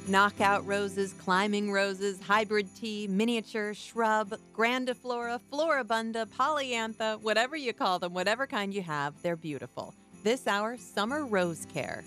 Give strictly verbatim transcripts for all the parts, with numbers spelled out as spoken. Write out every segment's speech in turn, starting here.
Knockout roses, climbing roses, hybrid tea, miniature, shrub, grandiflora, floribunda, polyantha, whatever you call them, whatever kind you have, they're beautiful. This hour, Summer Rose Care.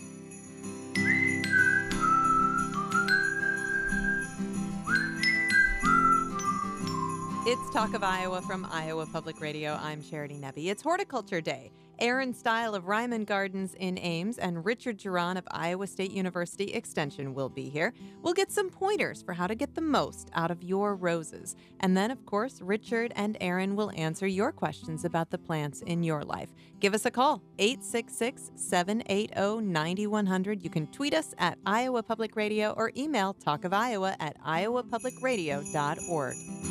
It's Talk of Iowa from Iowa Public Radio. I'm Charity Nebbe. It's Horticulture Day. Aaron Stile of Ryman Gardens in Ames and Richard Geron of Iowa State University Extension will be here. We'll get some pointers for how to get the most out of your roses. And then, of course, Richard and Aaron will answer your questions about the plants in your life. Give us a call, eight six six, seven eight zero, nine one zero zero. You can tweet us at Iowa Public Radio or email talkofiowa at iowa public radio dot org.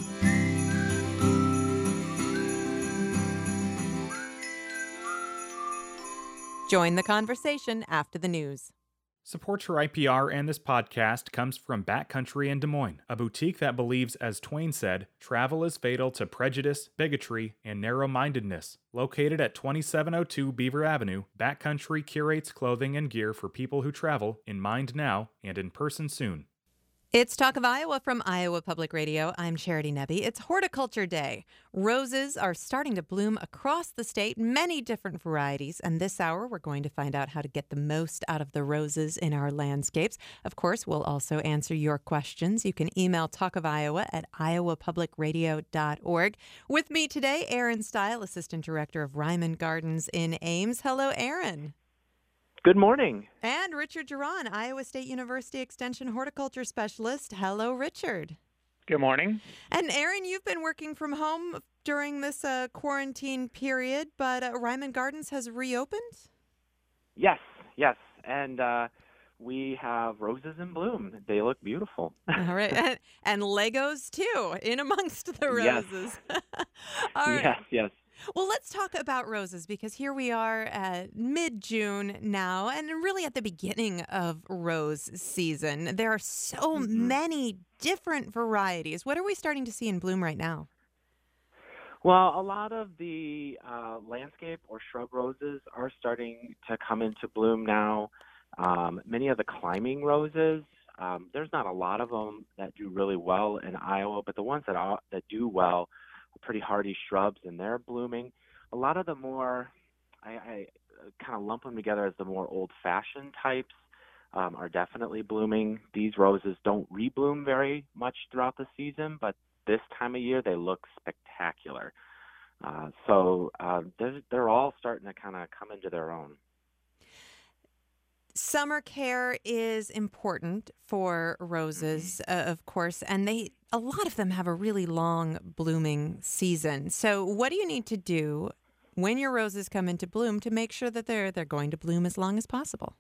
Join the conversation after the news. Support for I P R and this podcast comes from Backcountry in Des Moines, a boutique that believes, as Twain said, travel is fatal to prejudice, bigotry, and narrow-mindedness. Located at twenty-seven oh two Beaver Avenue, Backcountry curates clothing and gear for people who travel in mind now and in person soon. It's Talk of Iowa from Iowa Public Radio. I'm Charity Nebbe. It's Horticulture Day. Roses are starting to bloom across the state, many different varieties. And this hour, we're going to find out how to get the most out of the roses in our landscapes. Of course, we'll also answer your questions. You can email talkofiowa at iowa public radio dot org. With me today, Aaron Stile, Assistant Director of Ryman Gardens in Ames. Hello, Aaron. Good morning. And Richard Geron, Iowa State University Extension Horticulture Specialist. Hello, Richard. Good morning. And Aaron, you've been working from home during this uh, quarantine period, but uh, Ryman Gardens has reopened? Yes, yes. And uh, we have roses in bloom. They look beautiful. All right. And, and Legos, too, in amongst the roses. Yes, All right. yes. yes. Well, let's talk about roses because here we are at mid-June now and really at the beginning of rose season. There are so Mm-hmm. many different varieties. What are we starting to see in bloom right now? Well, a lot of the uh, landscape or shrub roses are starting to come into bloom now. Um, many of the climbing roses, um, there's not a lot of them that do really well in Iowa, but the ones that are, that do well pretty hardy shrubs, and they're blooming. A lot of the more, I, I kind of lump them together as the more old-fashioned types um, are definitely blooming. These roses don't rebloom very much throughout the season, but this time of year they look spectacular. Uh, so uh, they're, they're all starting to kind of come into their own. Summer care is important for roses, uh, of course, and they a lot of them have a really long blooming season. So what do you need to do when your roses come into bloom to make sure that they're they're going to bloom as long as possible?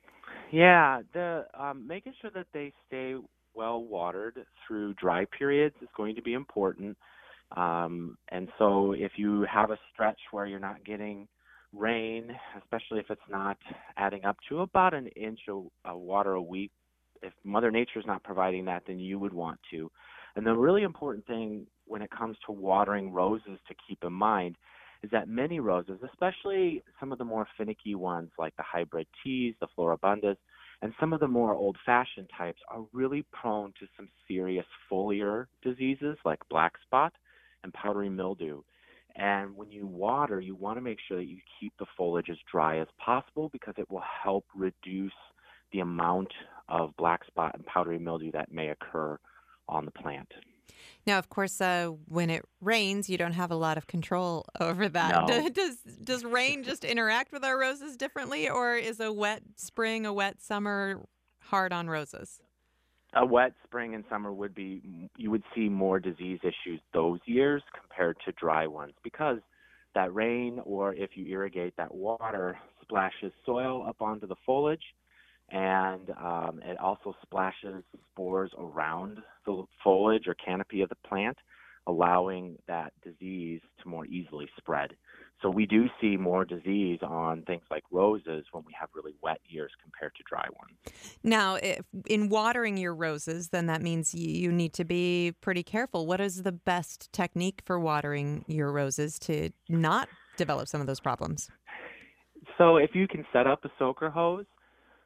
Yeah, the um, making sure that they stay well watered through dry periods is going to be important. Um, and so if you have a stretch where you're not getting rain, especially if it's not adding up to about an inch of uh, water a week, if Mother Nature's not providing that, then you would want to. And the really important thing when it comes to watering roses to keep in mind is that many roses, especially some of the more finicky ones like the hybrid teas, the floribundas, and some of the more old-fashioned types are really prone to some serious foliar diseases like black spot and powdery mildew. And when you water, you want to make sure that you keep the foliage as dry as possible because it will help reduce the amount of black spot and powdery mildew that may occur on the plant. Now, of course, uh, when it rains, you don't have a lot of control over that. No. Does does rain just interact with our roses differently, or is a wet spring, a wet summer hard on roses? A wet spring and summer would be, you would see more disease issues those years compared to dry ones because that rain, or if you irrigate that water, splashes soil up onto the foliage, and um, it also splashes spores around the foliage or canopy of the plant, allowing that disease to more easily spread. So we do see more disease on things like roses when we have really wet years compared to dry ones. Now, if, in watering your roses, then that means you, you need to be pretty careful. What is the best technique for watering your roses to not develop some of those problems? So if you can set up a soaker hose,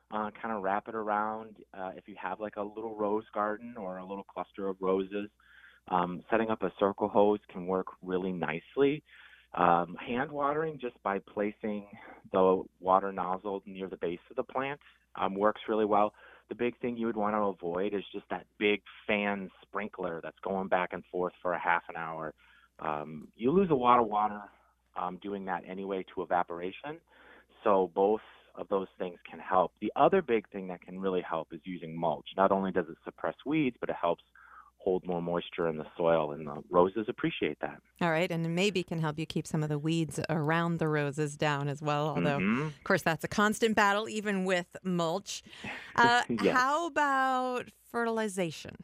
uh, kind of wrap it around. Uh, if you have like a little rose garden or a little cluster of roses, um, setting up a circle hose can work really nicely. Um, hand watering just by placing the water nozzle near the base of the plant um, works really well. The big thing you would want to avoid is just that big fan sprinkler that's going back and forth for a half an hour. Um, you lose a lot of water um, doing that anyway to evaporation. So both of those things can help. The other big thing that can really help is using mulch. Not only does it suppress weeds, but it helps hold more moisture in the soil, and the roses appreciate that. All right, and it maybe can help you keep some of the weeds around the roses down as well, although, Mm-hmm. of course, that's a constant battle, even with mulch. Uh, Yes. how about fertilization?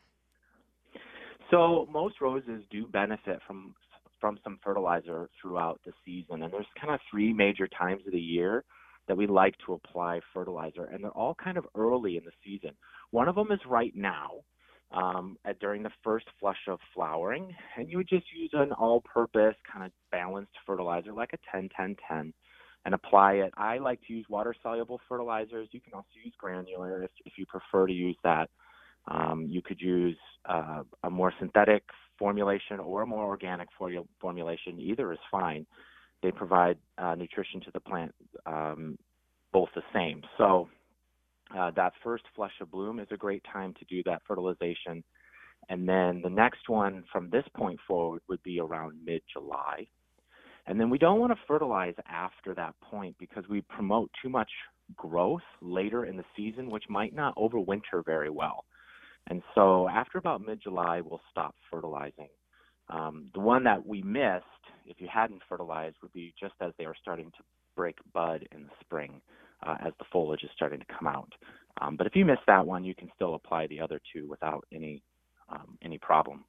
So most roses do benefit from from some fertilizer throughout the season, and there's kind of three major times of the year that we like to apply fertilizer, and they're all kind of early in the season. One of them is right now, um, at, during the first flush of flowering, and you would just use an all-purpose kind of balanced fertilizer like a ten ten ten and apply it. I like to use water-soluble fertilizers. You can also use granular if, if you prefer to use that. Um, you could use uh, a more synthetic formulation or a more organic for- formulation. Either is fine. They provide uh, nutrition to the plant, um, both the same. So uh, that first flush of bloom is a great time to do that fertilization. And then the next one from this point forward would be around mid-July. And then we don't want to fertilize after that point because we promote too much growth later in the season, which might not overwinter very well. And so after about mid-July, we'll stop fertilizing. Um, the one that we missed, if you hadn't fertilized, would be just as they are starting to break bud in the spring, uh, as the foliage is starting to come out. Um, but if you miss that one, you can still apply the other two without any um, any problem.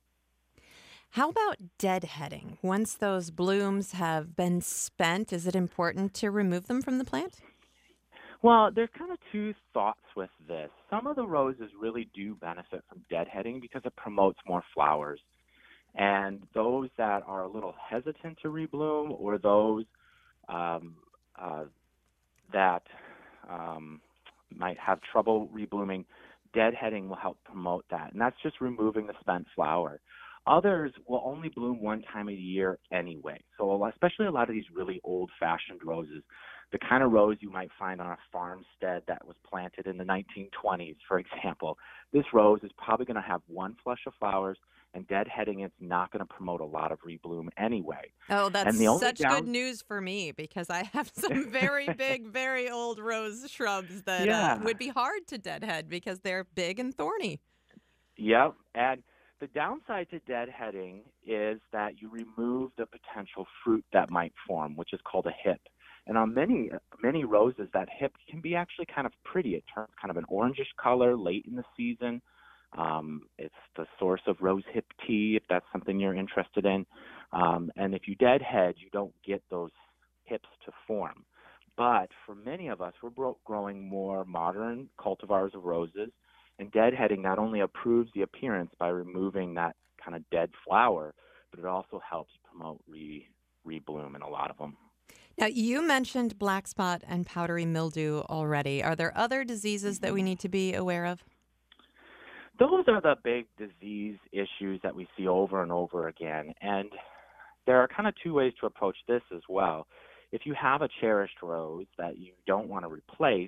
How about deadheading? Once those blooms have been spent, is it important to remove them from the plant? Well, there's kind of two thoughts with this. Some of the roses really do benefit from deadheading because it promotes more flowers. And those that are a little hesitant to rebloom, or those um, uh, that um, might have trouble reblooming, deadheading will help promote that. And that's just removing the spent flower. Others will only bloom one time a year anyway. So especially a lot of these really old-fashioned roses, the kind of rose you might find on a farmstead that was planted in the nineteen twenties, for example, this rose is probably going to have one flush of flowers, and deadheading it's not going to promote a lot of rebloom anyway. Oh, that's And the only such good down, news for me because I have some very big, very old rose shrubs that uh, yeah, would be hard to deadhead because they're big and thorny. yep. And the downside to deadheading is that you remove the potential fruit that might form, which is called a hip. And on many many roses, that hip can be actually kind of pretty. It turns kind of an orangish color late in the season. Um, it's the source of rose hip tea, if that's something you're interested in. Um, and if you deadhead, you don't get those hips to form. But for many of us, we're bro- growing more modern cultivars of roses, and deadheading not only improves the appearance by removing that kind of dead flower, but it also helps promote re rebloom in a lot of them. Now, you mentioned black spot and powdery mildew already. Are there other diseases that we Mhm. need to be aware of? Those are the big disease issues that we see over and over again. And there are kind of two ways to approach this as well. If you have a cherished rose that you don't want to replace,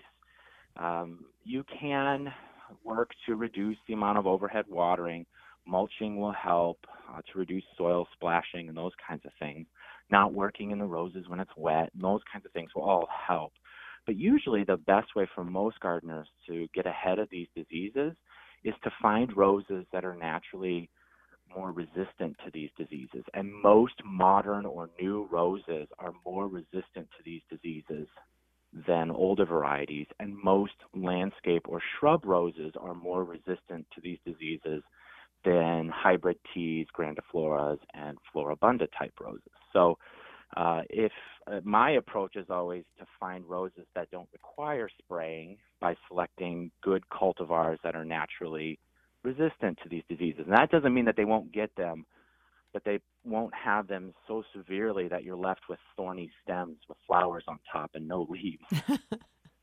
um, you can work to reduce the amount of overhead watering. Mulching will help uh, to reduce soil splashing and those kinds of things. Not working in the roses when it's wet, and those kinds of things will all help. But usually the best way for most gardeners to get ahead of these diseases is to find roses that are naturally more resistant to these diseases. And most modern or new roses are more resistant to these diseases than older varieties. And most landscape or shrub roses are more resistant to these diseases than hybrid teas, grandifloras, and floribunda type roses. So uh, if uh, my approach is always to find roses that don't require spraying by selecting good cultivars that are naturally resistant to these diseases. And that doesn't mean that they won't get them, but they won't have them so severely that you're left with thorny stems with flowers on top and no leaves.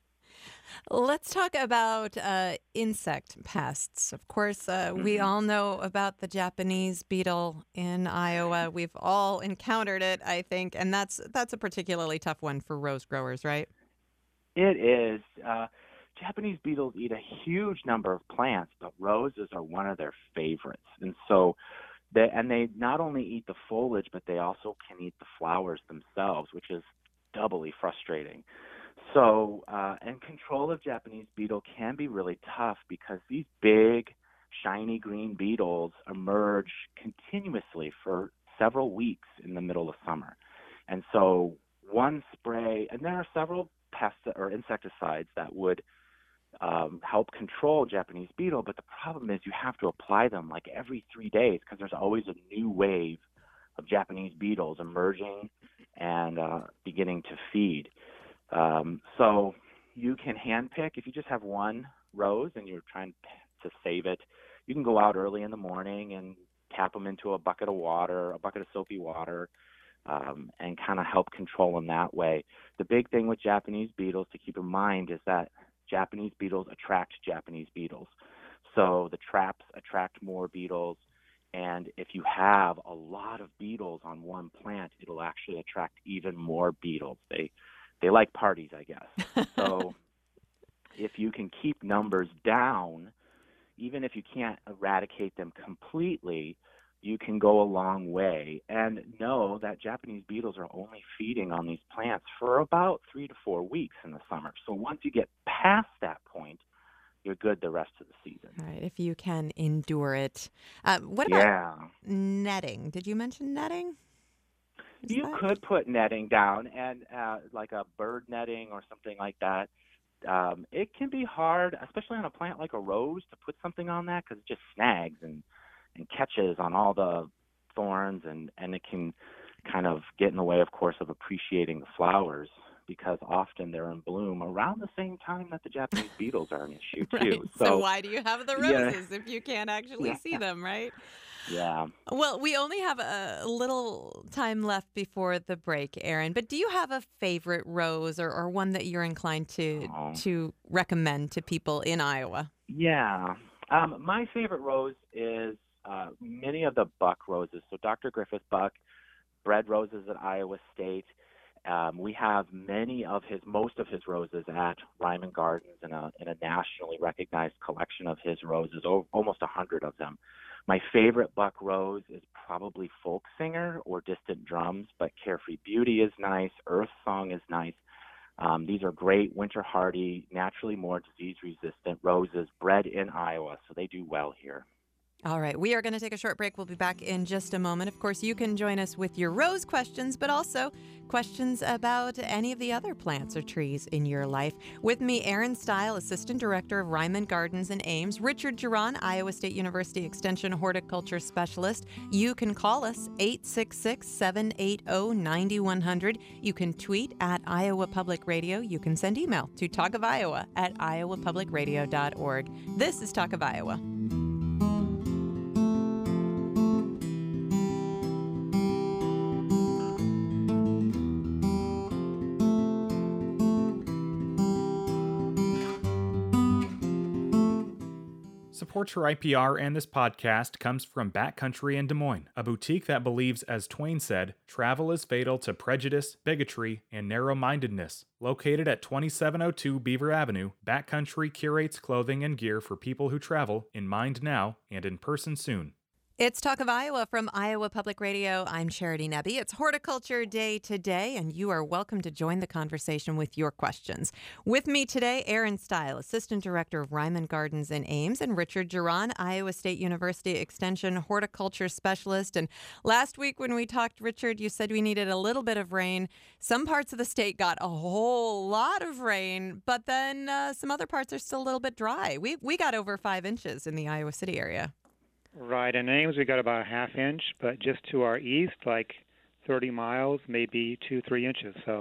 Let's talk about uh, insect pests. Of course, uh, we hmm all know about the Japanese beetle in Iowa. We've all encountered it, I think, and that's that's a particularly tough one for rose growers, right? It is. Uh, Japanese beetles eat a huge number of plants, but roses are one of their favorites. And so they and they not only eat the foliage, but they also can eat the flowers themselves, which is doubly frustrating. So, uh, and control of Japanese beetle can be really tough because these big, shiny green beetles emerge continuously for several weeks in the middle of summer. And so, one spray, and there are several pests or insecticides that would um, help control Japanese beetle, but the problem is you have to apply them like every three days because there's always a new wave of Japanese beetles emerging and uh, beginning to feed. Um, so you can handpick if you just have one rose and you're trying to save it. You can go out early in the morning and tap them into a bucket of water, a bucket of soapy water, um, and kind of help control them that way. The big thing with Japanese beetles to keep in mind is that Japanese beetles attract Japanese beetles. So the traps attract more beetles. And if you have a lot of beetles on one plant, it'll actually attract even more beetles. They they like parties, I guess. So if you can keep numbers down, even if you can't eradicate them completely, you can go a long way. And know that Japanese beetles are only feeding on these plants for about three to four weeks in the summer. So once you get past that point, you're good the rest of the season. All right, if you can endure it. Uh, what about Yeah. netting? Did you mention netting? Is You that? could put netting down and uh, like a bird netting or something like that. Um, it can be hard, especially on a plant like a rose, to put something on that because it just snags and, and catches on all the thorns, and, and it can kind of get in the way, of course, of appreciating the flowers because often they're in bloom around the same time that the Japanese beetles are an issue Right. too. So So, why do you have the yeah, roses if you can't actually yeah, see them, right? yeah. Well, we only have a little time left before the break, Aaron, but do you have a favorite rose or, or one that you're inclined to Oh. to recommend to people in Iowa? Yeah. Um, my favorite rose is uh, many of the buck roses. So Doctor Griffith Buck bred roses at Iowa State. Um, we have many of his, most of his roses at Ryman Gardens in a, in a nationally recognized collection of his roses, o- almost a hundred of them. My favorite buck rose is probably Folk Singer or Distant Drums, but Carefree Beauty is nice. Earth Song is nice. Um, these are great winter hardy, naturally more disease resistant roses bred in Iowa, so they do well here. All right, we are going to take a short break. We'll be back in just a moment. Of course, you can join us with your rose questions, but also questions about any of the other plants or trees in your life. With me, Aaron Stile, Assistant Director of Ryman Gardens in Ames, Richard Giron, Iowa State University Extension Horticulture Specialist. You can call us eight six six, seven eight zero, nine one zero zero. You can tweet at Iowa Public Radio. You can send email to talkofiowa at iowa public radio dot org. This is Talk of Iowa. Support for I P R and this podcast comes from Backcountry in Des Moines, a boutique that believes, as Twain said, travel is fatal to prejudice, bigotry, and narrow-mindedness. Located at twenty-seven oh two Beaver Avenue, Backcountry curates clothing and gear for people who travel in mind now and in person soon. It's Talk of Iowa from Iowa Public Radio. I'm Charity Nebbe. It's Horticulture Day today, and you are welcome to join the conversation with your questions. With me today, Aaron Stile, Assistant Director of Ryman Gardens in Ames, and Richard Giron, Iowa State University Extension Horticulture Specialist. And last week when we talked, Richard, you said we needed a little bit of rain. Some parts of the state got a whole lot of rain, but then uh, some other parts are still a little bit dry. We, we got over five inches in the Iowa City area. Right, in Ames we got about a half inch, but just to our east, like thirty miles, maybe two, three inches. So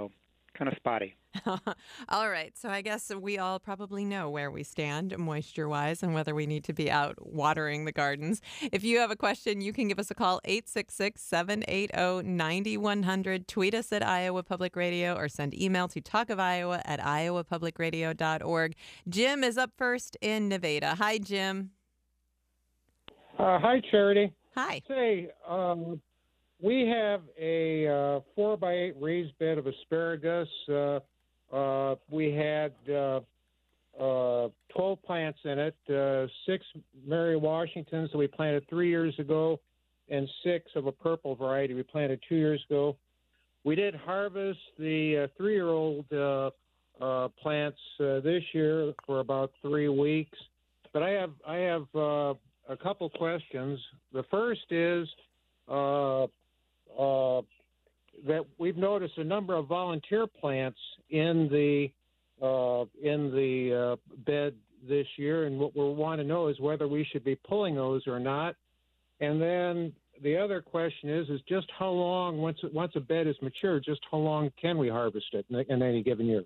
kind of spotty. All right. So I guess we all probably know where we stand moisture wise and whether we need to be out watering the gardens. If you have a question, you can give us a call eight six six, seven eight zero, nine one zero zero. Tweet us at Iowa Public Radio or send email to talkofiowa at iowa public radio dot org. Jim is up first in Nevada. Hi, Jim. Uh, hi, Charity. Hi. Say, um, we have a uh, four by eight raised bed of asparagus. Uh, uh, we had uh, uh, twelve plants in it, uh, six Mary Washingtons that we planted three years ago, and six of a purple variety we planted two years ago. We did harvest the uh, three-year-old uh, uh, plants uh, this year for about three weeks. But I have I have uh, a couple questions. The first is uh, uh, that we've noticed a number of volunteer plants in the uh, in the uh, bed this year, and what we want to know is whether we should be pulling those or not. And then the other question is is just how long, once once a bed is mature, just how long can we harvest it in, in any given year?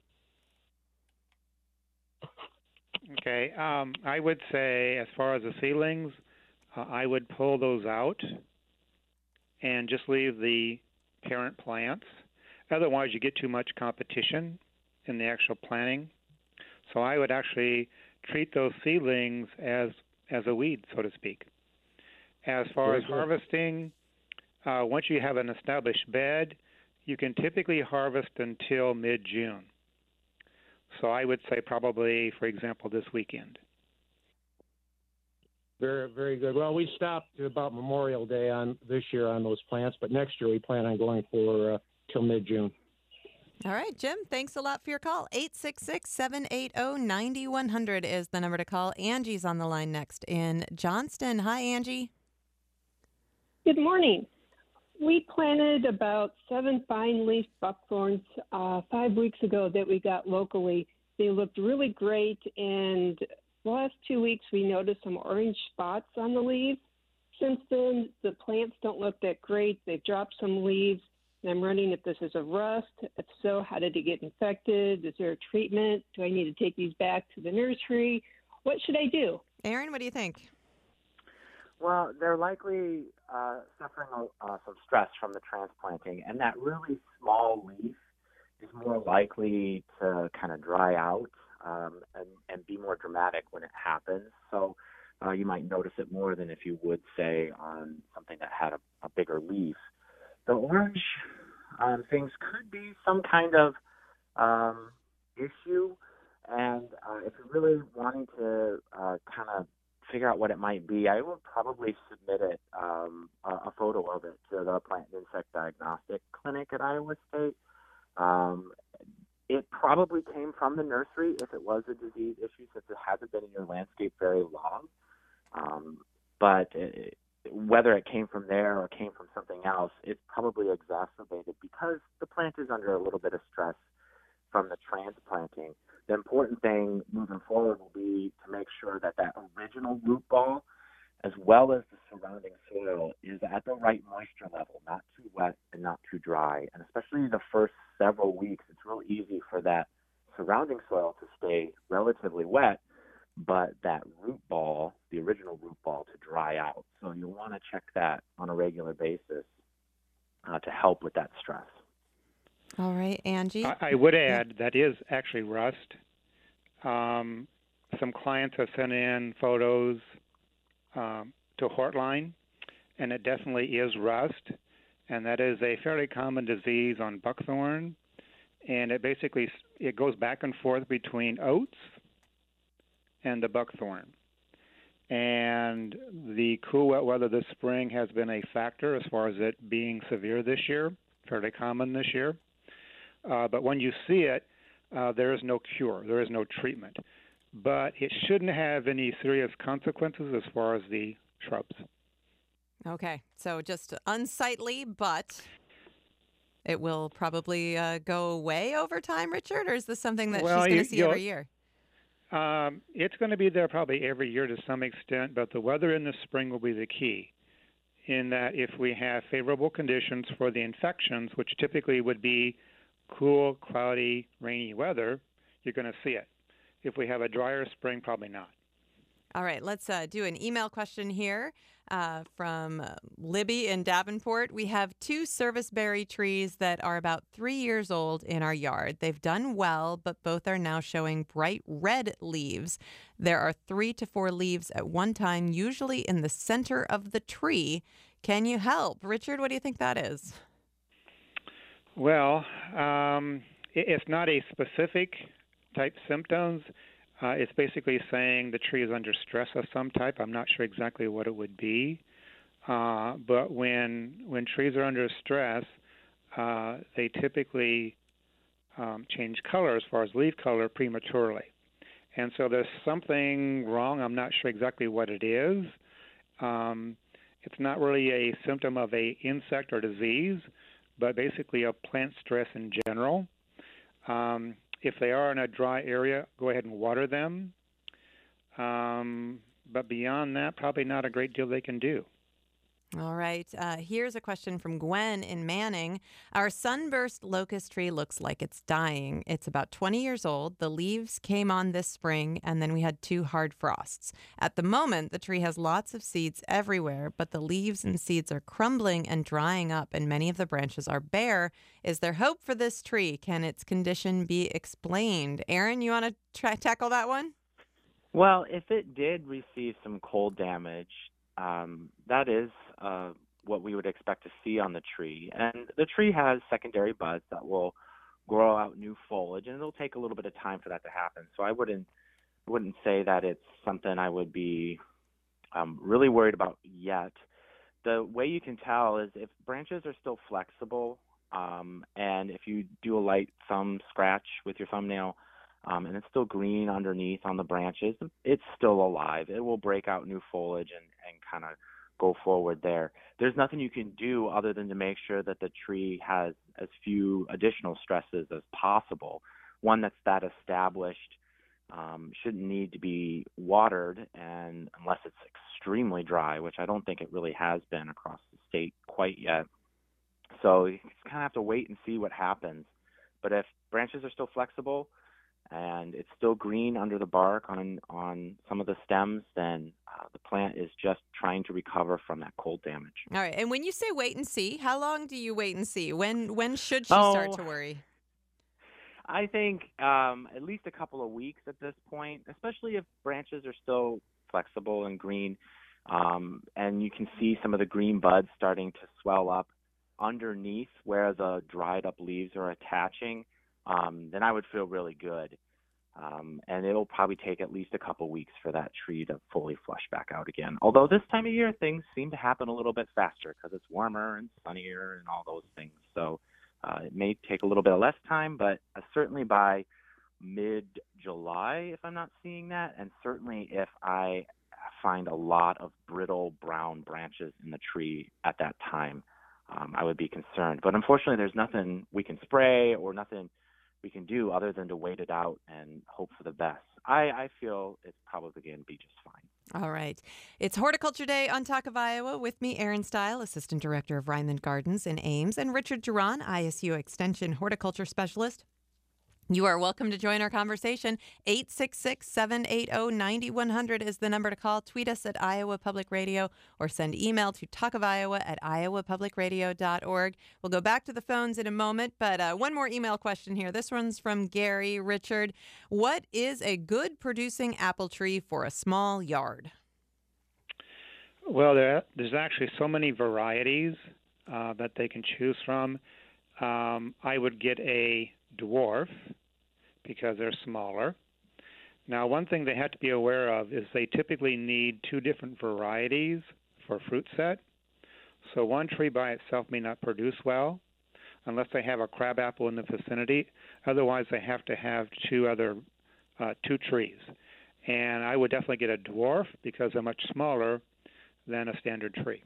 Okay, um, I would say as far as the seedlings, uh, I would pull those out and just leave the parent plants. Otherwise, you get too much competition in the actual planting. So I would actually treat those seedlings as as a weed, so to speak. As far Very as good. harvesting, uh, once you have an established bed, you can typically harvest until mid-June. So I would say probably, for example, this weekend. Very, very good. Well, we stopped about Memorial Day on this year on those plants, but next year we plan on going for uh, till mid-June. All right, Jim, thanks a lot for your call. eight six six, seven eight zero, nine one zero zero is the number to call. Angie's on the line next in Johnston. Hi, Angie. Good morning. We planted about seven fine leaf buckthorns uh, five weeks ago that we got locally. They looked really great, and the last two weeks we noticed some orange spots on the leaves. Since then, the plants don't look that great. They've dropped some leaves, and I'm wondering if this is a rust. If so, how did it get infected? Is there a treatment? Do I need to take these back to the nursery? What should I do? Aaron, what do you think? Well, they're likely uh, suffering uh, some stress from the transplanting, and that really small leaf is more likely to kind of dry out um, and, and be more dramatic when it happens. So uh, you might notice it more than if you would, say, on something that had a, a bigger leaf. The orange um, things could be some kind of um, issue, and uh, if you're really wanting to uh, kind of figure out what it might be, I would probably submit it, um, a, a photo of it to the Plant and Insect Diagnostic Clinic at Iowa State. Um, it probably came from the nursery if it was a disease issue, since it hasn't been in your landscape very long. Um, but it, whether it came from there or came from something else, it's probably exacerbated because the plant is under a little bit of stress from the transplanting. The important thing moving forward will be to make sure that that original root ball, as well as the surrounding soil, is at the right moisture level, not too wet and not too dry. And especially the first several weeks, it's real easy for that surrounding soil to stay relatively wet, but that root ball, the original root ball, to dry out. So you'll want to check that on a regular basis uh, to help with that stress. All right, Angie. I, I would add that is actually rust. Um, some clients have sent in photos um, to Hortline, and it definitely is rust, and that is a fairly common disease on buckthorn, and it basically it goes back and forth between oats and the buckthorn. And the cool wet weather this spring has been a factor as far as it being severe this year, fairly common this year. Uh, but when you see it, uh, there is no cure. There is no treatment. But it shouldn't have any serious consequences as far as the shrubs. Okay, so just unsightly, but it will probably uh, go away over time, Richard? Or is this something that Well, she's going you- to see you'll- every year? Um, it's going to be there probably every year to some extent, but the weather in the spring will be the key, in that if we have favorable conditions for the infections, which typically would be cool, cloudy, rainy weather, you're going to see it. If we have a drier spring, probably not. All right, let's uh, do an email question here uh, from uh, Libby in Davenport. We have two serviceberry trees that are about three years old in our yard. They've done well, but both are now showing bright red leaves. There are three to four leaves at one time, usually in the center of the tree. Can you help? Richard, what do you think that is? Well, um, it, it's not a specific type symptoms. Uh, it's basically saying the tree is under stress of some type. I'm not sure exactly what it would be, uh, but when when trees are under stress, uh, they typically um, change color as far as leaf color prematurely. And so there's something wrong. I'm not sure exactly what it is. Um, it's not really a symptom of a insect or disease, but basically of plant stress in general. Um, If they are in a dry area, go ahead and water them. Um, but beyond that, probably not a great deal they can do. All right. Uh, here's a question from Gwen in Manning. Our sunburst locust tree looks like it's dying. It's about twenty years old. The leaves came on this spring, and then we had two hard frosts. At the moment, the tree has lots of seeds everywhere, but the leaves and seeds are crumbling and drying up, and many of the branches are bare. Is there hope for this tree? Can its condition be explained? Aaron, you want to try tackle that one? Well, if it did receive some cold damage, um, that is uh, what we would expect to see on the tree. And the tree has secondary buds that will grow out new foliage, and it'll take a little bit of time for that to happen. So I wouldn't wouldn't say that it's something I would be um, really worried about yet. The way you can tell is if branches are still flexible, um, and if you do a light thumb scratch with your thumbnail, Um, and it's still green underneath on the branches, it's still alive. It will break out new foliage and, and kind of go forward there. There's nothing you can do other than to make sure that the tree has as few additional stresses as possible. One that's that established um, shouldn't need to be watered, and unless it's extremely dry, which I don't think it really has been across the state quite yet. So you kind of have to wait and see what happens. But if branches are still flexible, and it's still green under the bark on on some of the stems, then uh, the plant is just trying to recover from that cold damage. All right. And when you say wait and see, how long do you wait and see? When when should she oh, start to worry? I think um, at least a couple of weeks at this point, especially if branches are still flexible and green, um, and you can see some of the green buds starting to swell up underneath where the dried up leaves are attaching. Um, then I would feel really good. Um, and it'll probably take at least a couple weeks for that tree to fully flush back out again. Although this time of year, things seem to happen a little bit faster because it's warmer and sunnier and all those things. So uh, it may take a little bit of less time, but uh, certainly by mid-July, if I'm not seeing that, and certainly if I find a lot of brittle brown branches in the tree at that time, um, I would be concerned. But unfortunately, there's nothing we can spray or nothing we can do other than to wait it out and hope for the best. I, I feel it's probably going to be just fine. All right. It's Horticulture Day on Talk of Iowa. With me, Aaron Stile, Assistant Director of Ryman Gardens in Ames, and Richard Duran, I S U Extension Horticulture Specialist. You are welcome to join our conversation. eight six six, seven eight zero, nine one zero zero is the number to call. Tweet us at Iowa Public Radio or send email to talkofiowa at iowa public radio dot org. We'll go back to the phones in a moment, but uh, one more email question here. This one's from Gary. Richard, what is a good producing apple tree for a small yard? Well, there, there's actually so many varieties uh, that they can choose from. Um, I would get a dwarf because they're smaller. Now, one thing they have to be aware of is they typically need two different varieties for fruit set. So one tree by itself may not produce well unless they have a crabapple in the vicinity. Otherwise, they have to have two other uh, two trees. And I would definitely get a dwarf because they're much smaller than a standard tree.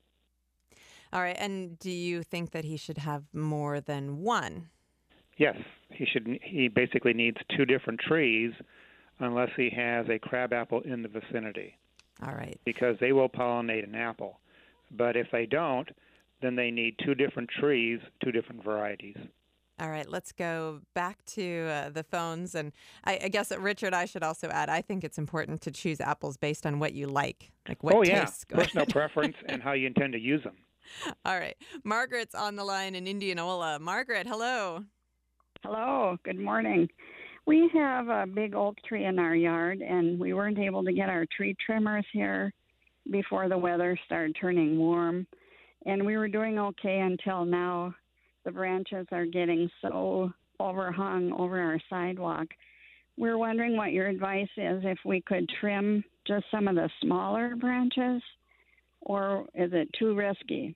All right. And do you think that he should have more than one? Yes, he should. He basically needs two different trees unless he has a crabapple in the vicinity. All right. Because they will pollinate an apple. But if they don't, then they need two different trees, two different varieties. All right, let's go back to uh, the phones. And I, I guess, uh, Richard, I should also add, I think it's important to choose apples based on what you like, like what oh, yeah, tastes good. personal preference and how you intend to use them. All right. Margaret's on the line in Indianola. Margaret, hello. Hello, good morning. We have a big oak tree in our yard, and we weren't able to get our tree trimmers here before the weather started turning warm. And we were doing okay until now. The branches are getting so overhung over our sidewalk. We're wondering what your advice is, if we could trim just some of the smaller branches, or is it too risky?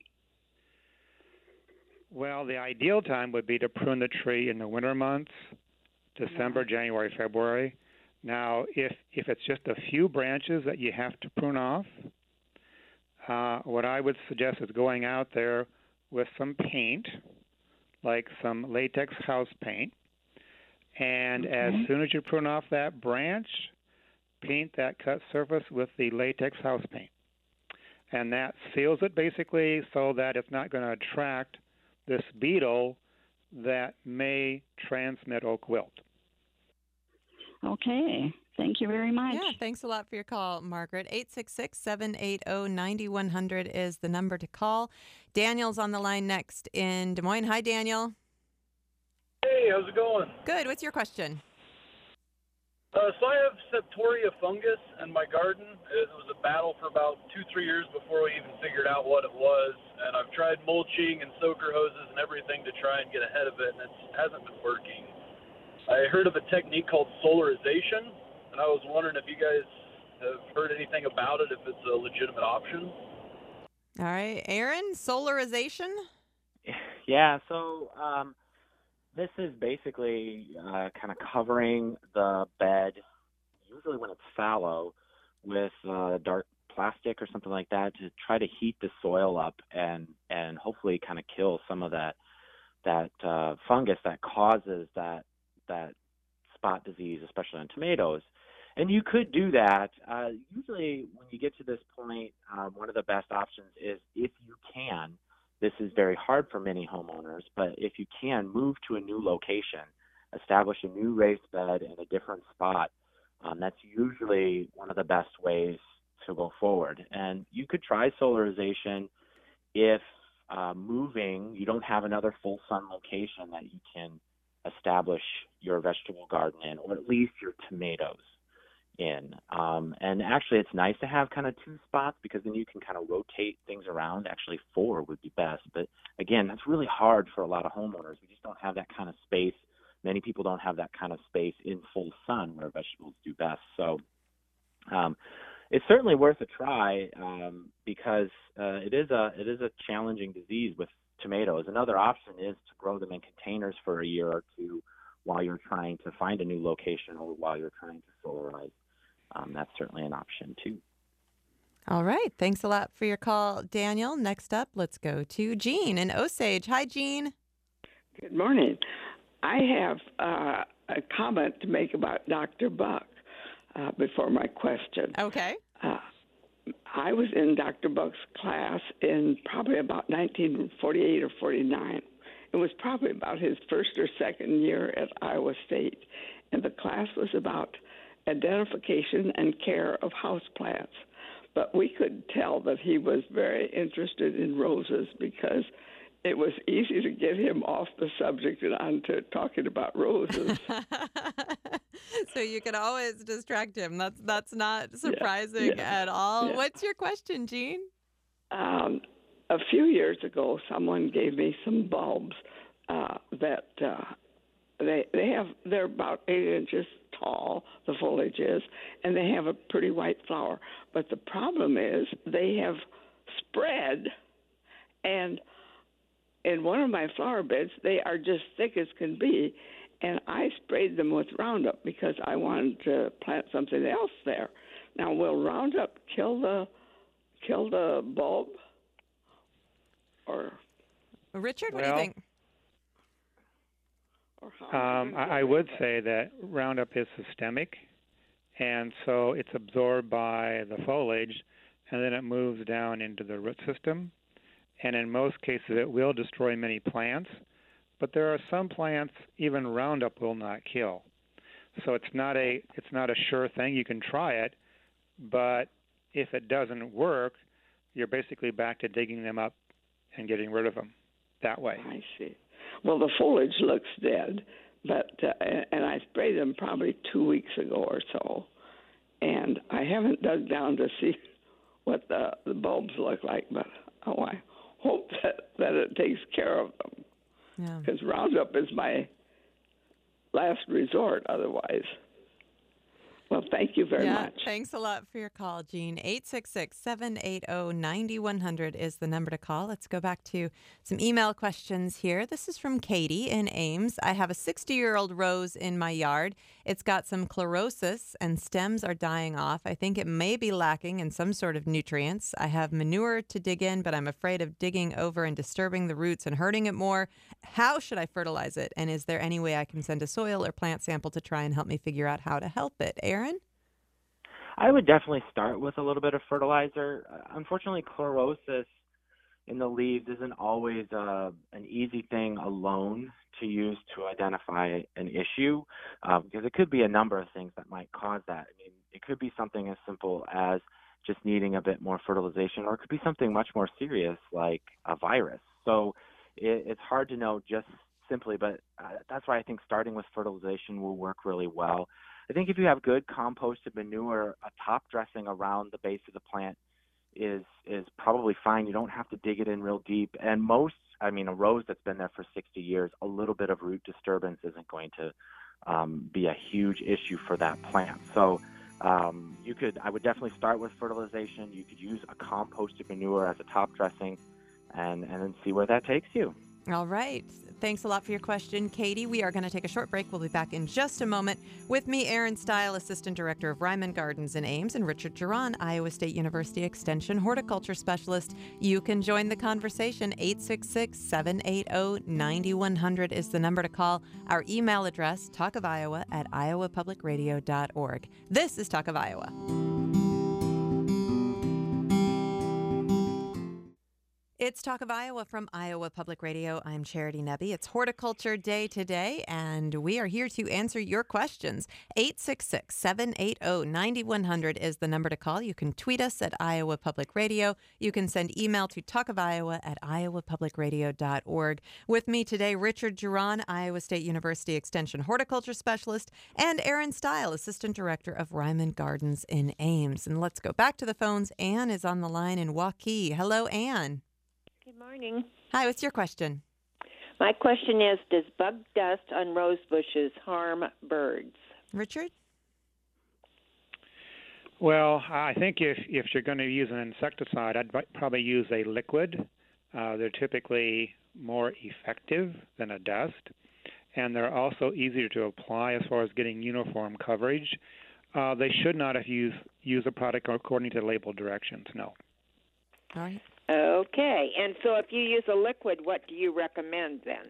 Well, the ideal time would be to prune the tree in the winter months, December, yeah. January, February. Now, if, if it's just a few branches that you have to prune off, uh, what I would suggest is going out there with some paint, like some latex house paint, and okay. as soon as you prune off that branch, paint that cut surface with the latex house paint. And that seals it basically so that it's not going to attract this beetle that may transmit oak wilt. Okay. Thank you very much. Yeah, thanks a lot for your call, Margaret. eight six six, seven eight zero, nine one zero zero is the number to call. Daniel's on the line next in Des Moines. Hi, Daniel. Hey, how's it going? Good. What's your question? Uh, so I have Septoria fungus in my garden. It was a battle for about two, three years before we even figured out what it was. And I've tried mulching and soaker hoses and everything to try and get ahead of it, and it hasn't been working. I heard of a technique called solarization, and I was wondering if you guys have heard anything about it, if it's a legitimate option. All right. Aaron, solarization? Yeah, so um, this is basically uh, kind of covering the bed, usually when it's fallow, with uh, dark plastic or something like that to try to heat the soil up and, and hopefully kind of kill some of that that uh, fungus that causes that that spot disease, especially on tomatoes. And you could do that. Uh, usually when you get to this point, uh, one of the best options is, if you can, this is very hard for many homeowners, but if you can, move to a new location, establish a new raised bed in a different spot. Um, that's usually one of the best ways to go forward. And you could try solarization if uh, moving, you don't have another full sun location that you can establish your vegetable garden in, or at least your tomatoes in. Um, and actually, it's nice to have kind of two spots, because then you can kind of rotate things around. Actually, four would be best. But again, that's really hard for a lot of homeowners. We just don't have that kind of space. Many people don't have that kind of space in full sun where vegetables do best. So um, it's certainly worth a try, um, because uh, it is a it is a challenging disease with tomatoes. Another option is to grow them in containers for a year or two while you're trying to find a new location, or while you're trying to solarize. Um, that's certainly an option too. All right. Thanks a lot for your call, Daniel. Next up, let's go to Jean in Osage. Hi, Jean. Good morning. I have uh, a comment to make about Doctor Buck uh, before my question. Okay. Uh, I was in Doctor Buck's class in probably about nineteen forty-eight or forty-nine. It was probably about his first or second year at Iowa State, and the class was about identification and care of houseplants. But we could tell that he was very interested in roses, because it was easy to get him off the subject and onto talking about roses. So you can always distract him. That's that's not surprising yeah, yeah, at all. Yeah. What's your question, Jean? Um, a few years ago, someone gave me some bulbs uh, that uh, they they have. They're about eight inches tall. The foliage is, and they have a pretty white flower. But the problem is they have spread, and in one of my flower beds, they are just thick as can be, and I sprayed them with Roundup because I wanted to plant something else there. Now, will Roundup kill the kill the bulb? Or Richard, what well, do you think? Um, I, I would say that Roundup is systemic, and so it's absorbed by the foliage, and then it moves down into the root system. And in most cases, it will destroy many plants, but there are some plants even Roundup will not kill. So it's not a it's not a sure thing. You can try it, but if it doesn't work, you're basically back to digging them up and getting rid of them that way. I see. Well, the foliage looks dead, but uh, and I sprayed them probably two weeks ago or so, and I haven't dug down to see what the, the bulbs look like, but oh, I hope that, that it takes care of them. Yeah. Because Roundup is my last resort otherwise. Well, thank you very yeah, much. Thanks a lot for your call, Jean. eight six six, seven eight zero, nine one zero zero is the number to call. Let's go back to some email questions here. This is from Katie in Ames. I have a sixty-year-old rose in my yard. It's got some chlorosis and stems are dying off. I think it may be lacking in some sort of nutrients. I have manure to dig in, but I'm afraid of digging over and disturbing the roots and hurting it more. How should I fertilize it? And is there any way I can send a soil or plant sample to try and help me figure out how to help it? Aaron? I would definitely start with a little bit of fertilizer. Uh, unfortunately, chlorosis in the leaves isn't always uh, an easy thing alone to use to identify an issue, uh, because it could be a number of things that might cause that. I mean, it could be something as simple as just needing a bit more fertilization, or it could be something much more serious like a virus. So it, it's hard to know just simply, but uh, that's why I think starting with fertilization will work really well. I think if you have good composted manure, a top dressing around the base of the plant is is probably fine. You don't have to dig it in real deep. And most, I mean, a rose that's been there for sixty years, a little bit of root disturbance isn't going to um, be a huge issue for that plant. So um, you could, I would definitely start with fertilization. You could use a composted manure as a top dressing and, and then see where that takes you. All right. Thanks a lot for your question, Katie. We are going to take a short break. We'll be back in just a moment. With me, Aaron Stile, Assistant Director of Ryman Gardens in Ames, and Richard Giron, Iowa State University Extension Horticulture Specialist. You can join the conversation. eight six six, seven eight zero, nine one zero zero is the number to call. Our email address, talkofiowa at iowa public radio dot org. This is Talk of Iowa. It's Talk of Iowa from Iowa Public Radio. I'm Charity Nebbe. It's Horticulture Day today, and we are here to answer your questions. eight six six, seven eight zero, nine one zero zero is the number to call. You can tweet us at Iowa Public Radio. You can send email to talkofiowa at iowa public radio dot org. With me today, Richard Giron, Iowa State University Extension Horticulture Specialist, and Aaron Stile, Assistant Director of Ryman Gardens in Ames. And let's go back to the phones. Anne is on the line in Waukee. Hello, Anne. Good morning. Hi, what's your question? My question is, does bug dust on rose bushes harm birds? Richard? Well, I think if, if you're going to use an insecticide, I'd probably use a liquid. Uh, they're typically more effective than a dust, and they're also easier to apply as far as getting uniform coverage. Uh, they should not have used use a product according to label directions, no. All right. Okay, and so if you use a liquid, what do you recommend then?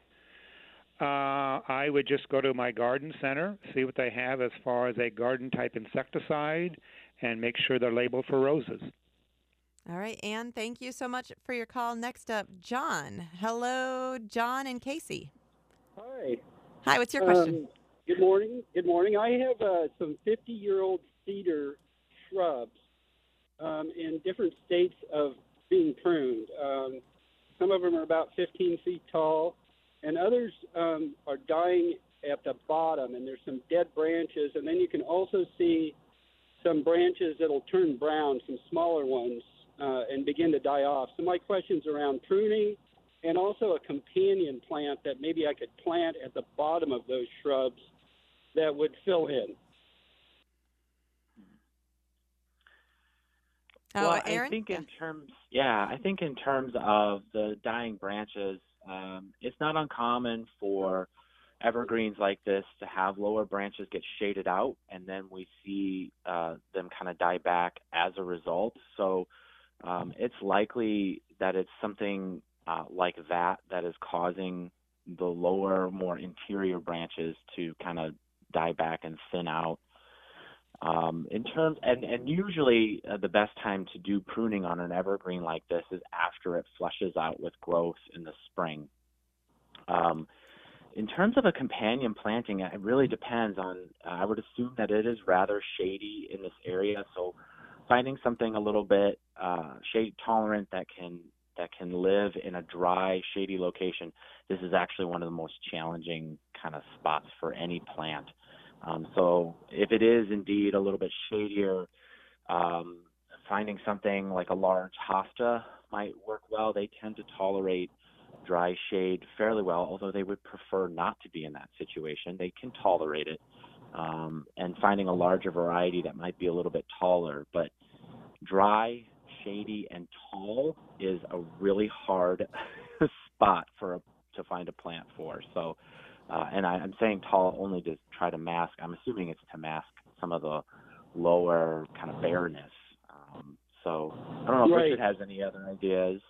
Uh, I would just go to my garden center, see what they have as far as a garden-type insecticide, and make sure they're labeled for roses. All right, Anne, thank you so much for your call. Next up, John. Hello, John and Casey. Hi. Hi, what's your question? Um, good morning. Good morning. I have uh, some fifty-year-old cedar shrubs um, in different states of being pruned. Um, some of them are about fifteen feet tall, and others um, are dying at the bottom, and there's some dead branches, and then you can also see some branches that'll turn brown, some smaller ones, uh, and begin to die off. So my question's around pruning and also a companion plant that maybe I could plant at the bottom of those shrubs that would fill in. Oh, well, Aaron? I think in terms, yeah, I think in terms of the dying branches, um, it's not uncommon for evergreens like this to have lower branches get shaded out, and then we see uh, them kind of die back as a result. So um, it's likely that it's something uh, like that that is causing the lower, more interior branches to kind of die back and thin out. Um, in terms, and, and usually uh, the best time to do pruning on an evergreen like this is after it flushes out with growth in the spring. Um, in terms of a companion planting, it really depends on, uh, I would assume that it is rather shady in this area, so finding something a little bit uh, shade tolerant that can that can live in a dry, shady location, this is actually one of the most challenging kind of spots for any plant. Um, so if it is indeed a little bit shadier, um, finding something like a large hosta might work well. They tend to tolerate dry shade fairly well, although they would prefer not to be in that situation. They can tolerate it. Um, and finding a larger variety that might be a little bit taller. But dry, shady, and tall is a really hard spot for a, to find a plant for. So, uh, and I, I'm saying tall only to try to mask. I'm assuming it's to mask some of the lower kind of bareness. Um, so I don't know if Right. Richard has any other ideas.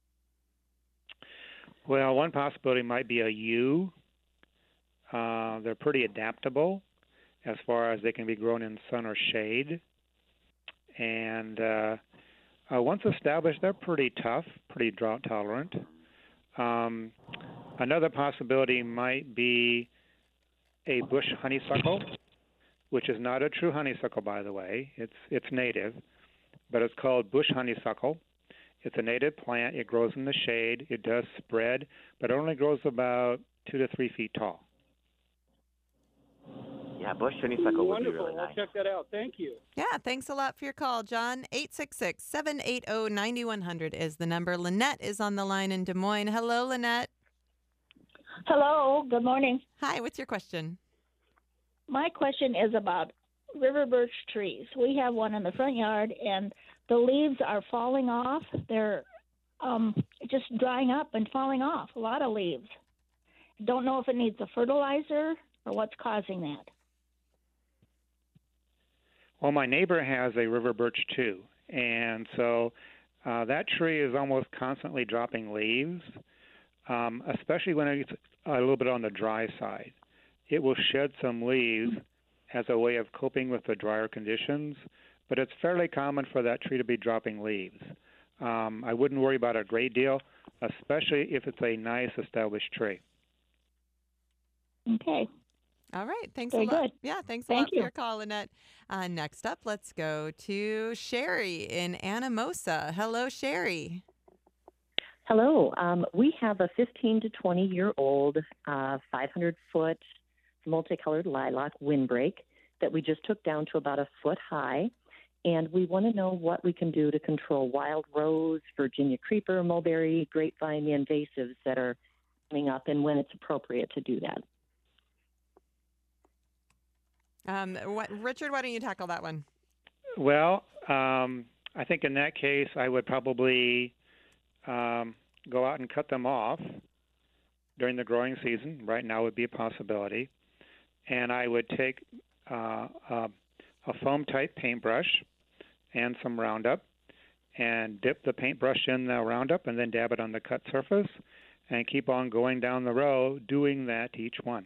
Well, one possibility might be a yew. Uh, they're pretty adaptable as far as they can be grown in sun or shade. And uh, uh, once established, they're pretty tough, pretty drought tolerant. Um, another possibility might be a bush honeysuckle, which is not a true honeysuckle, by the way. It's it's native, but it's called bush honeysuckle. It's a native plant. It grows in the shade. It does spread, but it only grows about two to three feet tall. Yeah, bush honeysuckle would be Wonderful. really nice. I'll check that out. Thank you. Yeah, thanks a lot for your call, John. eight six six, seven eight zero, nine one zero zero is the number. Lynette is on the line in Des Moines. Hello, Lynette. Hello, good morning. Hi, what's your question? My question is about river birch trees. We have one in the front yard, and the leaves are falling off. They're um, just drying up and falling off, a lot of leaves. Don't know if it needs a fertilizer or what's causing that. Well, my neighbor has a river birch too, and so uh, that tree is almost constantly dropping leaves, um, especially when it's a little bit on the dry side. It will shed some leaves as a way of coping with the drier conditions, but it's fairly common for that tree to be dropping leaves. Um, I wouldn't worry about it a great deal, especially if it's a nice established tree. Okay. All right. Thanks Very a lot. good. Yeah, thanks a Thank lot you. for your call, Lynette. Uh, next up, let's go to Sherry in Anamosa. Hello, Sherry. Hello. Um, we have a fifteen to twenty year old, uh, five hundred foot multicolored lilac windbreak that we just took down to about a foot high. And we want to know what we can do to control wild rose, Virginia creeper, mulberry, grapevine, the invasives that are coming up, and when it's appropriate to do that. Um, what, Richard, why don't you tackle that one? Well, um, I think in that case, I would probably um, go out and cut them off during the growing season. Right now would be a possibility. And I would take uh, a, a foam-type paintbrush and some Roundup and dip the paintbrush in the Roundup and then dab it on the cut surface and keep on going down the row doing that to each one.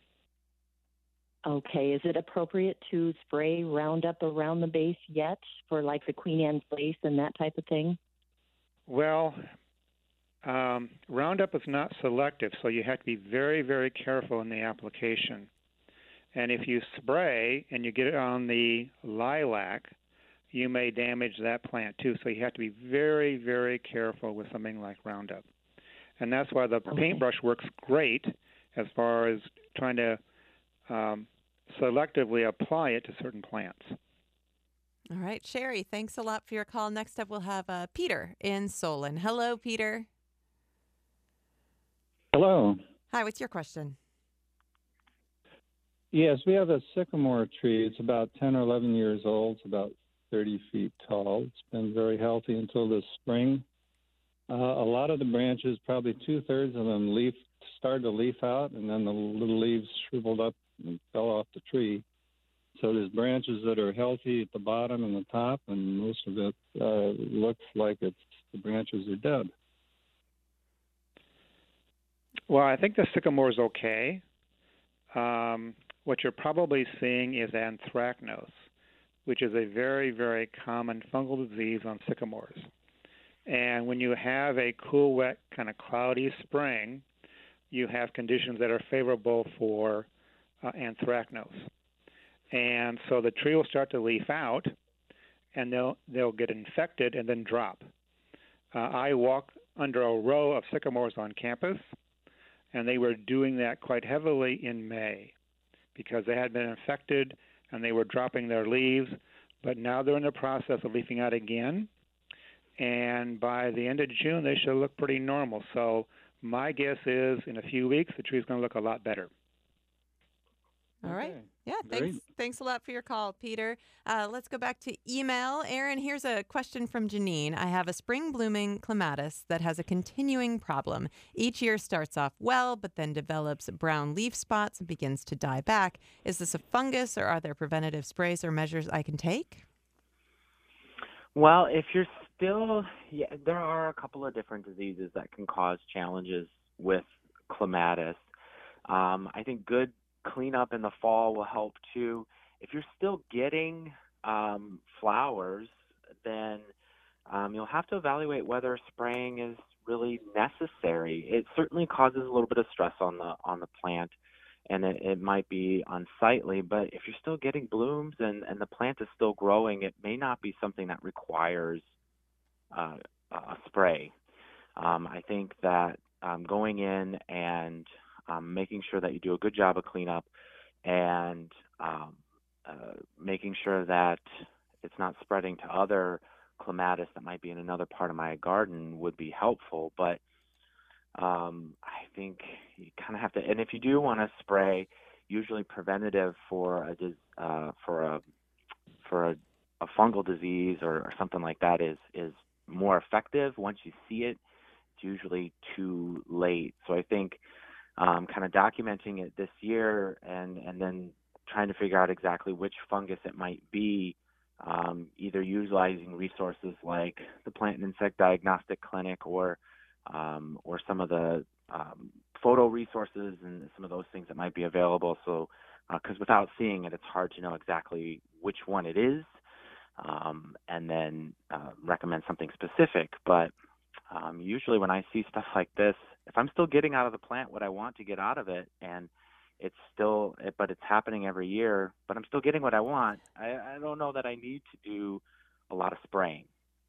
Okay, is it appropriate to spray Roundup around the base yet for like the Queen Anne's lace and that type of thing? Well, um, Roundup is not selective, so you have to be very, very careful in the application. And if you spray and you get it on the lilac, you may damage that plant too. So you have to be very, very careful with something like Roundup. And that's why the Okay. paintbrush works great as far as trying to um, selectively apply it to certain plants. All right, Sherry, thanks a lot for your call. Next up, we'll have uh, Peter in Solon. Hello, Peter. Hello. Hi, what's your question? Yes, we have a sycamore tree. It's about ten or eleven years old. It's about thirty feet tall. It's been very healthy until this spring. Uh, a lot of the branches, probably two-thirds of them, leaf started to leaf out, and then the little leaves shriveled up and fell off the tree. So there's branches that are healthy at the bottom and the top, and most of it uh, looks like it's the branches are dead. Well, I think the sycamore is okay. Um, what you're probably seeing is anthracnose, which is a very, very common fungal disease on sycamores. And when you have a cool, wet, kind of cloudy spring, you have conditions that are favorable for uh, anthracnose. And so the tree will start to leaf out, and they'll they'll get infected and then drop. Uh, I walk under a row of sycamores on campus, and they were doing that quite heavily in May because they had been infected and they were dropping their leaves, but now they're in the process of leafing out again, and by the end of June they should look pretty normal. So my guess is in a few weeks the tree's going to look a lot better. All right. Okay. Yeah, Great. thanks Thanks a lot for your call, Peter. Uh, let's go back to email. Aaron, here's a question from Janine. I have a spring-blooming clematis that has a continuing problem. Each year starts off well, but then develops brown leaf spots and begins to die back. Is this a fungus, or are there preventative sprays or measures I can take? Well, if you're still, yeah, there are a couple of different diseases that can cause challenges with clematis. Um, I think good cleanup in the fall will help too. If you're still getting um, flowers, then um, you'll have to evaluate whether spraying is really necessary. It certainly causes a little bit of stress on the on the plant, and it, it might be unsightly. But if you're still getting blooms and, and the plant is still growing, it may not be something that requires uh, a spray. Um, I think that um, going in and Um, making sure that you do a good job of cleanup and um, uh, making sure that it's not spreading to other clematis that might be in another part of my garden would be helpful. But um, I think you kind of have to, and if you do want to spray, usually preventative for a uh, for a for a, a fungal disease or, or something like that is is more effective. Once you see it, it's usually too late. So I think Um, kind of documenting it this year and, and then trying to figure out exactly which fungus it might be, um, either utilizing resources like the Plant and Insect Diagnostic Clinic or um, or some of the um, photo resources and some of those things that might be available. So, because uh, without seeing it, it's hard to know exactly which one it is um, and then uh, recommend something specific. But Um, usually when I see stuff like this, if I'm still getting out of the plant what I want to get out of it, and it's still, but it's happening every year, but I'm still getting what I want, I, I don't know that I need to do a lot of spraying.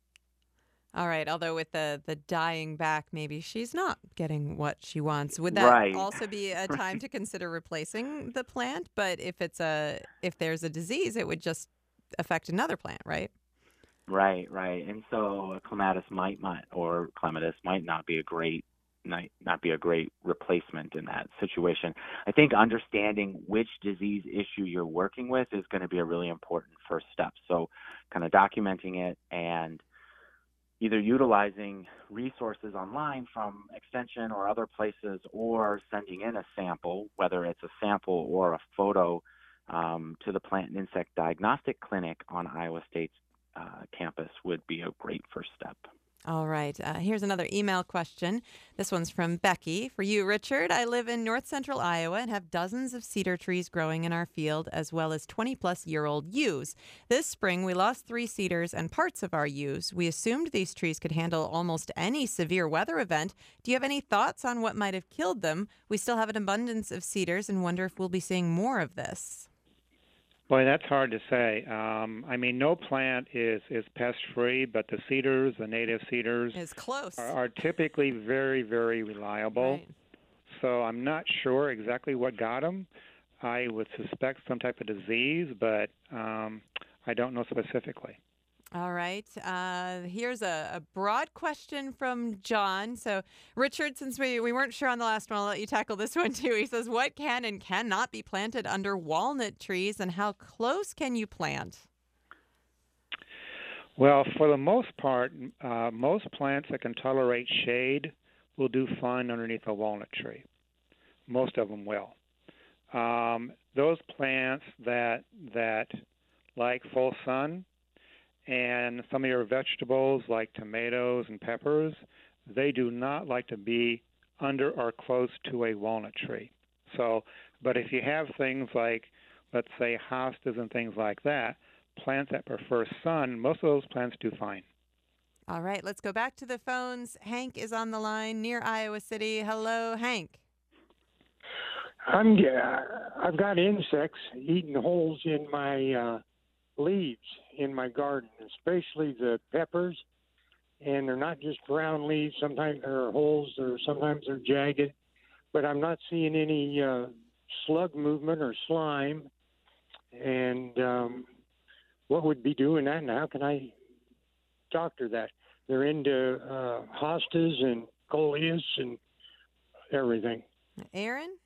All right. Although with the, the dying back, maybe she's not getting what she wants. Would that Right. also be a time to consider replacing the plant? But if it's a if there's a disease, it would just affect another plant, right? Right, right. And so a clematis might not, or clematis might not be a great, might not be a great replacement in that situation. I think understanding which disease issue you're working with is going to be a really important first step. So kind of documenting it and either utilizing resources online from Extension or other places, or sending in a sample, whether it's a sample or a photo, um, to the Plant and Insect Diagnostic Clinic on Iowa State's Uh, campus would be a great first step. All right. Uh, here's another email question. This one's from Becky. For you, Richard, I live in north central Iowa and have dozens of cedar trees growing in our field, as well as twenty plus year old yews. This spring, we lost three cedars and parts of our yews. We assumed these trees could handle almost any severe weather event. Do you have any thoughts on what might have killed them? We still have an abundance of cedars and wonder if we'll be seeing more of this. Boy, that's hard to say. Um, I mean, no plant is, is pest-free, but the cedars, the native cedars, is close. Are, are typically very, very reliable. Right. So I'm not sure exactly what got them. I would suspect some type of disease, but um, I don't know specifically. All right. Uh, here's a, a broad question from John. So, Richard, since we, we weren't sure on the last one, I'll let you tackle this one too. He says, what can and cannot be planted under walnut trees, and how close can you plant? Well, for the most part, uh, most plants that can tolerate shade will do fine underneath a walnut tree. Most of them will. Um, those plants that that like full sun, and some of your vegetables like tomatoes and peppers, they do not like to be under or close to a walnut tree. So, but if you have things like, let's say, hostas and things like that, plants that prefer sun, most of those plants do fine. All right, let's go back to the phones. Hank is on the line near Iowa City. Hello, Hank. I'm uh, I've got insects eating holes in my uh, leaves in my garden, especially the peppers. And they're not just brown leaves. Sometimes there are holes, or sometimes they're jagged. But I'm not seeing any uh, slug movement or slime. And um, what would be doing that, and how can I doctor that? They're into uh, hostas and coleus and everything. Aaron?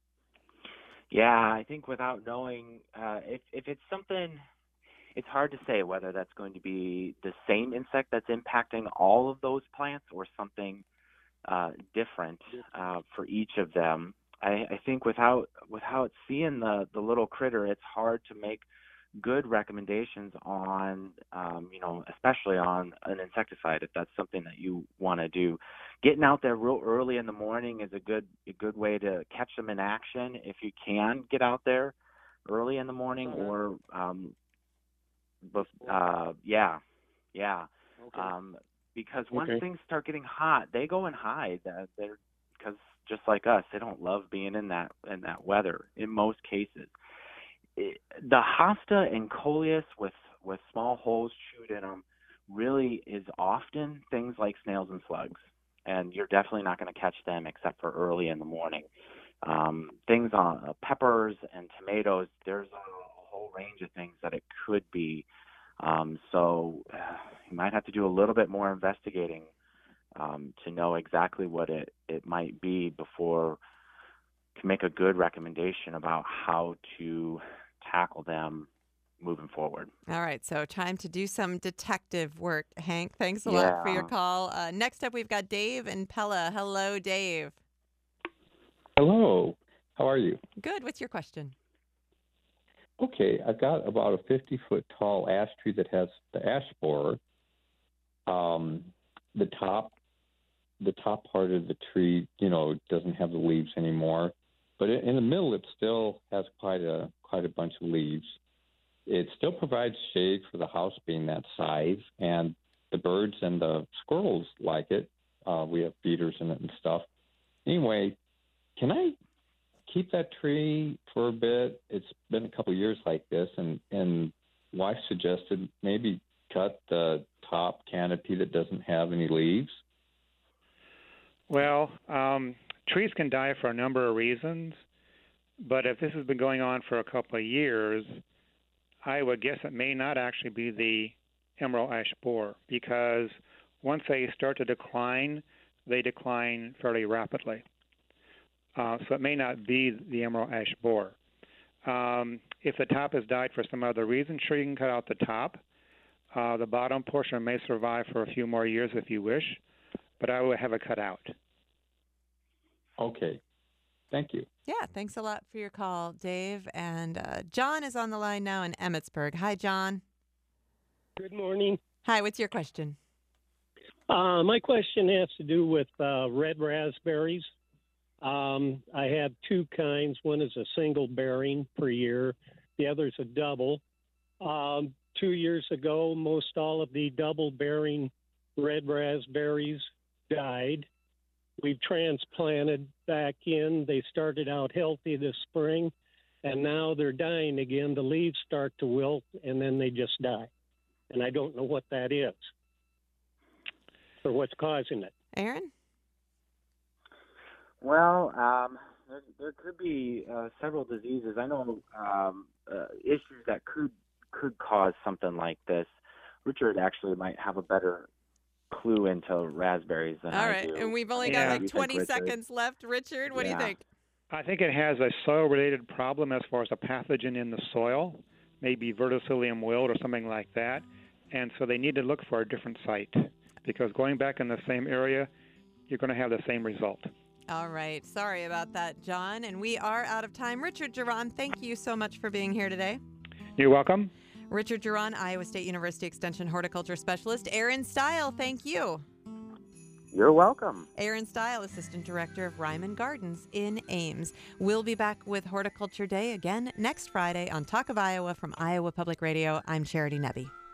Yeah, I think without knowing, uh, if if it's something, it's hard to say whether that's going to be the same insect that's impacting all of those plants or something uh, different uh, for each of them. I, I think without without seeing the, the little critter, it's hard to make good recommendations on, um, you know, especially on an insecticide if that's something that you want to do. Getting out there real early in the morning is a good a good way to catch them in action if you can get out there early in the morning, or um, But uh, yeah, yeah. Okay. Um, because once Okay. things start getting hot, they go and hide. Uh, they're because just like us, they don't love being in that in that weather. In most cases, it, the hosta and coleus with with small holes chewed in them really is often things like snails and slugs, and you're definitely not going to catch them except for early in the morning. Um, things on uh, peppers and tomatoes, there's a whole range of things that it could be. Um, so uh, you might have to do a little bit more investigating um, to know exactly what it, it might be before you can make a good recommendation about how to tackle them moving forward. All right, so time to do some detective work. Hank, thanks a Yeah. lot for your call. Uh, next up, we've got Dave and Pella. Hello, Dave. Hello. How are you? Good. What's your question? Okay, I've got about a fifty-foot tall ash tree that has the ash borer. Um, the top, the top part of the tree, you know, doesn't have the leaves anymore, but in the middle, it still has quite a quite a bunch of leaves. It still provides shade for the house, being that size, and the birds and the squirrels like it. Uh, we have feeders in it and stuff. Anyway, can I keep that tree for a bit? It's been a couple of years like this, and, and wife suggested maybe cut the top canopy that doesn't have any leaves. Well, um, trees can die for a number of reasons, but if this has been going on for a couple of years, I would guess it may not actually be the emerald ash borer, because once they start to decline, they decline fairly rapidly. Uh, so it may not be the emerald ash borer. Um, if the top has died for some other reason, sure, you can cut out the top. Uh, the bottom portion may survive for a few more years if you wish, but I would have it cut out. Okay. Thank you. Yeah, thanks a lot for your call, Dave. And uh, John is on the line now in Emmitsburg. Hi, John. Good morning. Hi, what's your question? Uh, my question has to do with uh, red raspberries. Um, I have two kinds. One is a single bearing per year. The other is a double. Um, two years ago, most all of the double bearing red raspberries died. We've transplanted back in. They started out healthy this spring, and now they're dying again. The leaves start to wilt, and then they just die. And I don't know what that is or what's causing it. Aaron? Well, um, there, there could be uh, several diseases. I know um, uh, issues that could could cause something like this. Richard actually might have a better clue into raspberries than All I right, do. and we've only Yeah. got What do you like think, twenty Richard? seconds left. Richard, what do you Yeah. think? I think it has a soil-related problem as far as a pathogen in the soil, maybe verticillium wilt or something like that, and so they need to look for a different site, because going back in the same area, you're going to have the same result. All right. Sorry about that, John. And we are out of time. Richard Geron, thank you so much for being here today. You're welcome. Richard Geron, Iowa State University Extension Horticulture Specialist. Aaron Stile, thank you. You're welcome. Aaron Stile, Assistant Director of Ryman Gardens in Ames. We'll be back with Horticulture Day again next Friday on Talk of Iowa from Iowa Public Radio. I'm Charity Nebbe.